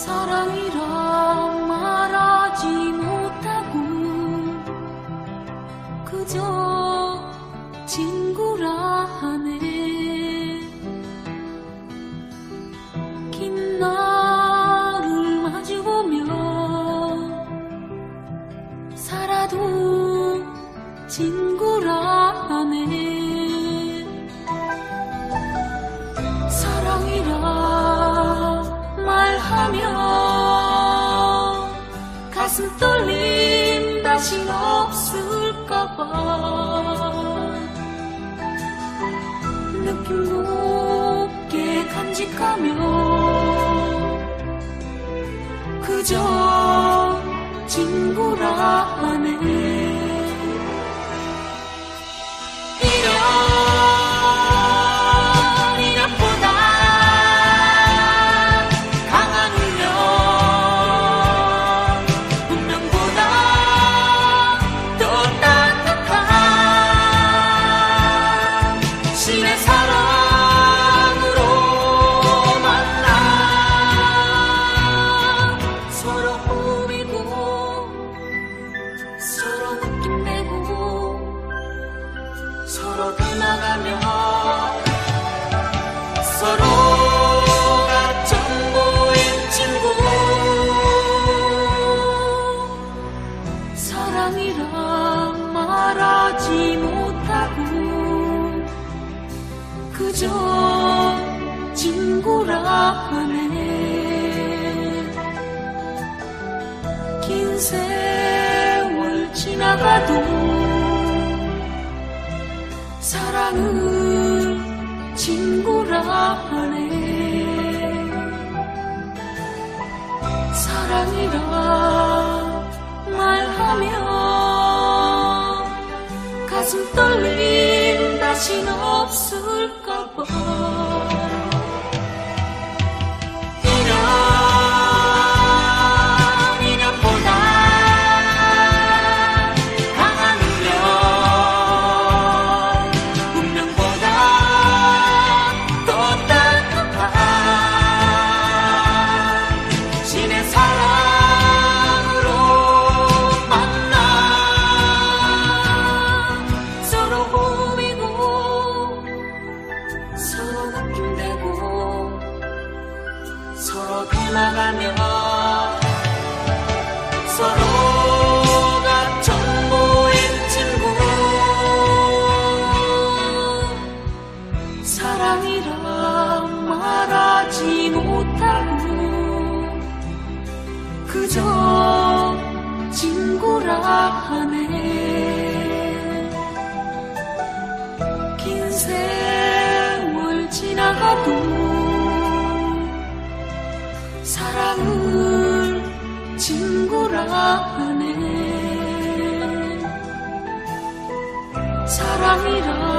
사랑이라 말하지 못하고 그저 친구라 하네. 긴 나를 마주보며 살아도 친구라 하네. 사랑이라 말하며 가슴 떨림 다신 없을까봐 느낌 곱게 간직하며 그저 친구라 하네. 서로 닮아가며 서로가 전부인 친구. 사랑이라 말하지 못하고 그저 친구라 하네. 긴 세월 지나가도 사랑은 친구라 하네. 사랑이라 말하며 가슴 떨림 다신 없을까봐 서로 닮아가며 서로가 전부인 친구. 사랑이라 말하지 못하고 그저 친구라 하네. 긴 세월 지나가도 사랑을 친구라 하네. 사랑이라